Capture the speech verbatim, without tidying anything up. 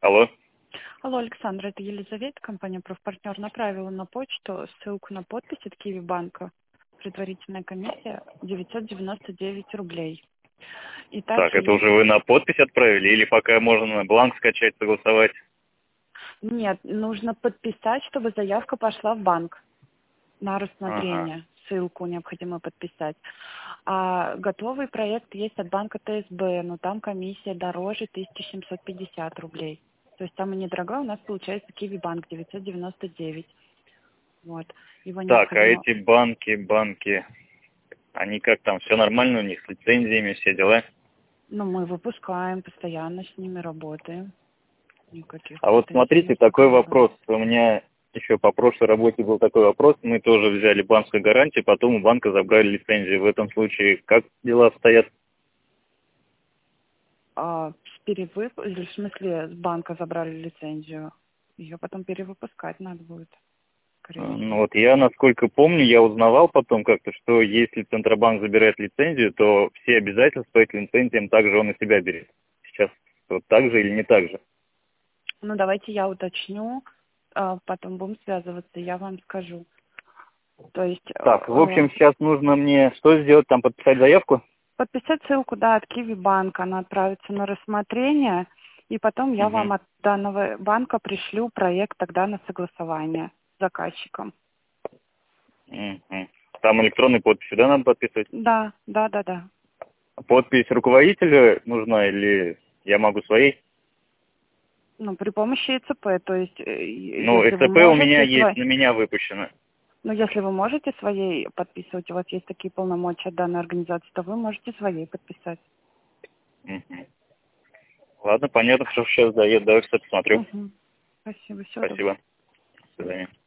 Алло. Алло, Александр, это Елизавета, компания «Профпартнер» направила на почту ссылку на подпись от Киви банка. Предварительная комиссия девятьсот девяносто девять рублей. И также Так, это есть... уже вы на подпись отправили или пока можно бланк скачать, согласовать? Нет, нужно подписать, чтобы заявка пошла в банк на Ага. рассмотрение. Ссылку необходимо подписать. А готовый проект есть от банка ТСБ, но там комиссия дороже тысяча семьсот пятьдесят рублей. То есть самый недорогой у нас получается Киви банк девятьсот девяносто девять. Вот. Его Так, а необходимо... эти банки, банки, они как там, все нормально у них, с лицензиями, все дела? Ну, мы выпускаем, постоянно с ними работаем. Никаких А вот претензий смотрите, с такой этим не будет. вопрос. У меня еще по прошлой работе был такой вопрос. Мы тоже взяли банковскую гарантию, потом у банка забрали лицензию. В этом случае как дела обстоят? А с перевып... или в смысле с банка забрали лицензию? Ее потом перевыпускать надо будет, скорее Ну всего. вот я, насколько помню, я узнавал потом как-то, что если Центробанк забирает лицензию, то все обязательства по этим лицензиям также он на себя берет. Сейчас вот так же или не так же? Ну, давайте я уточню, а потом будем связываться, я вам скажу. То есть Так, в э, общем, сейчас нужно мне что сделать, там подписать заявку? подписать ссылку, да, от Киви банка, она отправится на рассмотрение, и потом я Угу. вам от данного банка пришлю проект тогда на согласование с заказчиком. Угу. Там электронной подписью, да, надо подписывать? Да, да, да, да. Подпись руководителя нужна или я могу своей? Ну, при помощи ИЦП, то есть, э, Ну, если вы СЦП у меня можете есть, свой, на меня выпущено. ну, если вы можете своей подписывать, у вас есть такие полномочия данной организации, то вы можете своей подписать. Угу. Ладно, понятно, что сейчас дает, давай все посмотрю. Угу. Спасибо, всего доброго. Спасибо. До свидания.